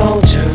soldier.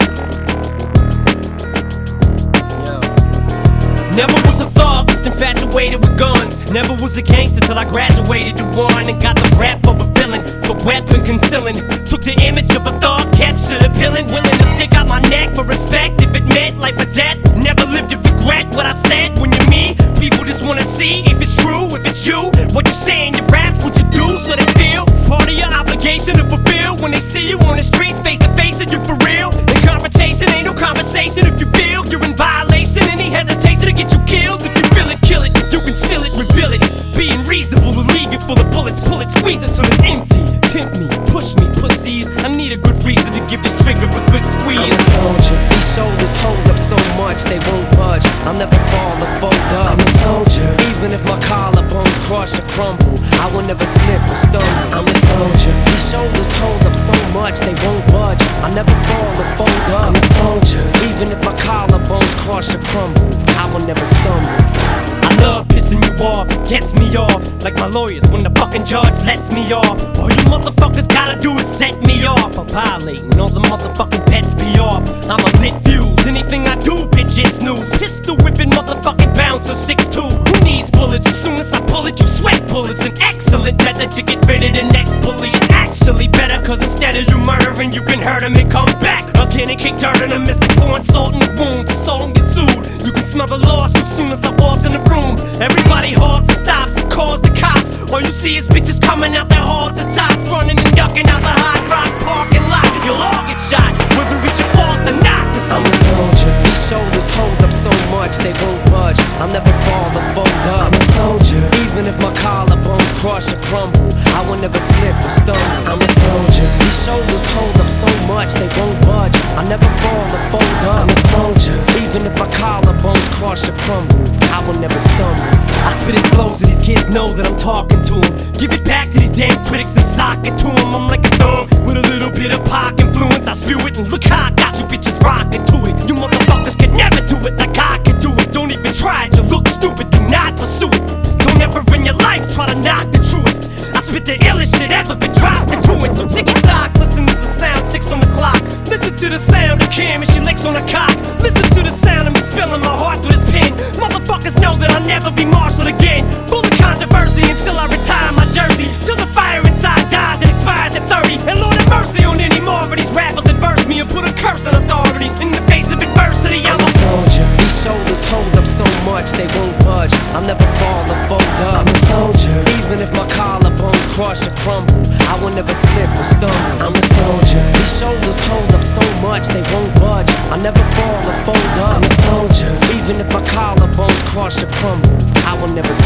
Never was a thug, just infatuated with guns. Never was a gangster till I graduated to one and got the rap of a villain, the weapon concealing. Took the image of a thug, captured a villain, willing to stick out my neck for respect if it meant life or death. Never lived to regret what I said. When you're me, people just wanna see if it's true, if it's you. What you say in your rap, what you do, so they feel it's part of your obligation to fulfill. When they see you on the streets, face to face, and you're for real. In confrontation, ain't no conversation. If you feel you're in violation, any hesitation to get you killed. If you feel it, kill it. You conceal it, reveal it. Being reasonable will leave you full of bullets. Pull it, squeeze it till it's empty. Tempt me, push me, pussies. I need a good reason to give this trigger a good squeeze. I'm a soldier. These shoulders hold up so much they won't budge. I'll never fall or fold up. I'm a soldier. Even if my collarbones crush or crumble, I will never slip or stumble. I'm a soldier. These shoulders hold up so much they won't budge. I'll never fall or fold up. I'm a soldier. Even if my collarbones crush or crumble, I will never stumble. I love pissing you off, gets me off. Like my lawyers when the fucking judge lets me off. All you motherfuckers gotta do is set me off. I'm violating all the motherfucking bets be off. I'm a lit fuse, anything I do, bitch, it's news. Pistol whipping motherfucking bouncer 6'2". Who needs bullets? As soon as I pull it, you sweat bullets. An excellent method to get rid of the next bully. It's actually better, cause instead of you murdering, you can hurt him and come back again and kick dirt on him. Mr. Pouring salt in the wounds, the soul don't get sued. You can smell the lawsuit soon as I walk in the room. Everybody halts and stops, calls the cops. All you see is bitches coming out their hall to tops, running and ducking out the Hot Rocks parking lot. You'll all get shot, whether it's your fault or not. Cause I'm a soldier. These shoulders hold up so much they won't budge. I'll never fall or fold up. I'm a soldier. Even if my collarbones crush or crumble, I will never slip or stumble. I'm a soldier. These shoulders hold up so much they won't budge. I'll never fall or fold up. I'm a soldier. Even if my collarbones crush or crumble, I will never stumble. I spit it slow so these kids know that I'm talking to them. Give it back to these damn critics and sock it to them. I'm like a thug with a little bit of pop influence. I spew it and look how I got you bitches rocking to it. You motherfuckers can never do it like I can do it. Don't even try it, you look stupid, do not pursue it. Don't ever in your life try to knock the truest. I spit the illest shit ever been dropped into it. So ticky tock, listen to the sound, 6 on the clock. Listen to the sound of Kim and she licks on the cock. Listen to the sound of me spilling my heart through this pen. Motherfuckers know that I'll never be marshaled again. Full of controversy until I retire my jersey. Till the fire inside dies and expires at 30. And Lord have mercy on any more of these rappers adverse me and put a curse on authorities. In the face of adversity, I'm a soldier. These shoulders hold up so much they won't budge. I'll never fall or fold up. I'm a soldier. Even if my collarbones crush or crumble, I will never slip or stumble. I'm a soldier. These shoulders hold up so much they won't budge. I'll never fall or fold up. I'm a soldier. Even if my collarbones crush or crumble, I will never